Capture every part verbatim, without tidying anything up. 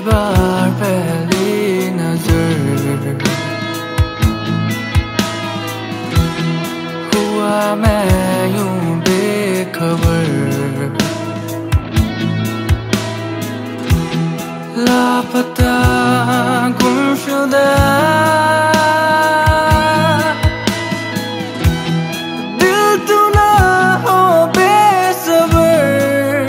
बार पहली नजर हुआ मैं यूं बेखबर, लापता गुमशुदा दिल तू ना हो बेसबर,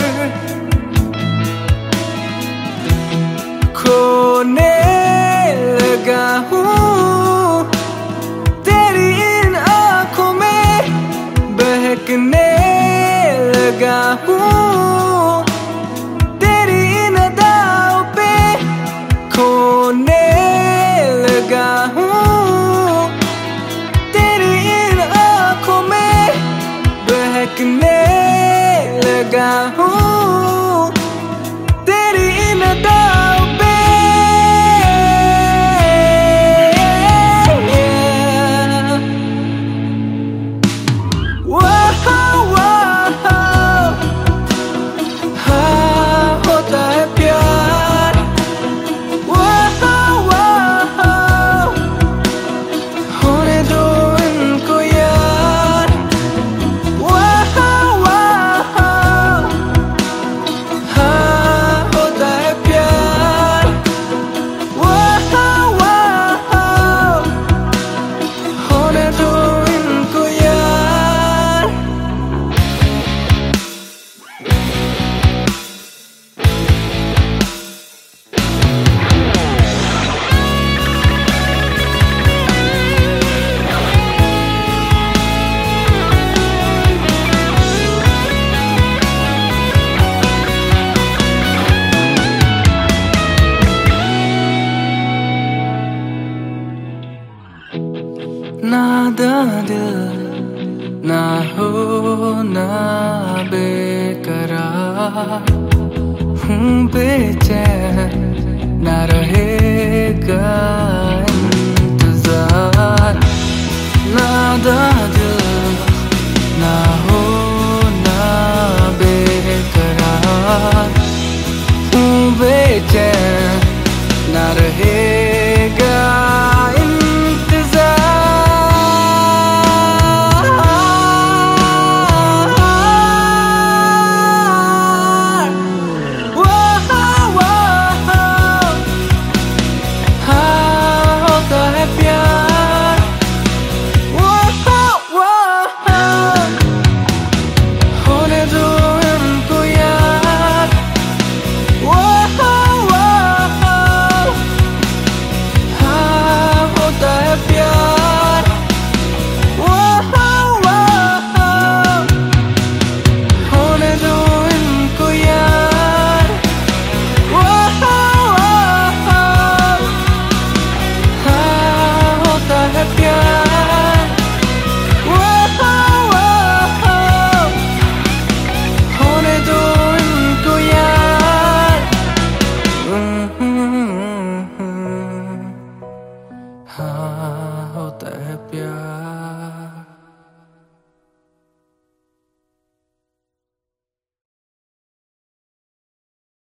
खोने लगा हूँ तेरी इन आँखों में, बहकने लगा हूँ तेरी इन अदाओं पे, खोने लगा हूँ तेरी इन आँखों में, बहकने लगा हूँ तेरी इन अदाओं पे। नादा दिल ना हो ना बेकरार, हूँ बेचैन ना रहेगा इंतजार, नादा दिल